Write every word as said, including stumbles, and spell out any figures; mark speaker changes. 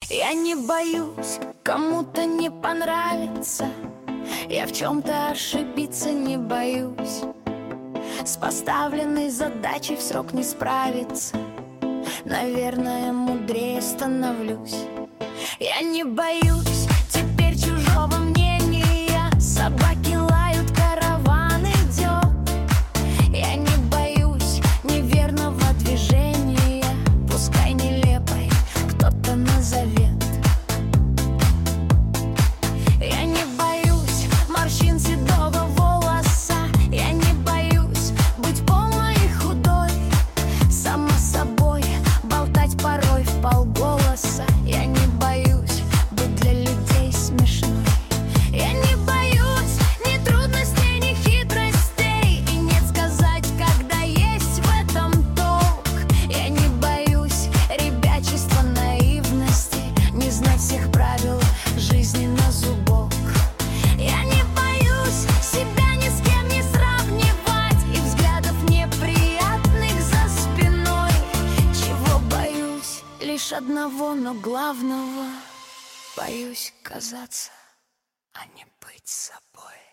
Speaker 1: Я не боюсь кому-то не понравится, я в чем-то ошибиться не боюсь. С поставленной задачей в срок не справиться, наверное, мудрее становлюсь. Я не боюсь теперь чужого мнения, собаки лают, караван идет. Я не боюсь неверного движения, пускай нелепой кто-то назовет. Я не боюсь морщин седого волоса, я не боюсь быть полной и худой, само собой болтать порой вполголоса. Я не боюсь быть для людей смешной. Я не боюсь ни трудностей, ни хитростей, и нет сказать, когда есть в этом толк. Я не боюсь ребячества, наивности, не знать всех правил жизни на зубок. Я не боюсь себя ни с кем не сравнивать и взглядов неприятных за спиной. Чего боюсь? Лишь одного, но главного — боюсь казаться, а не быть собой.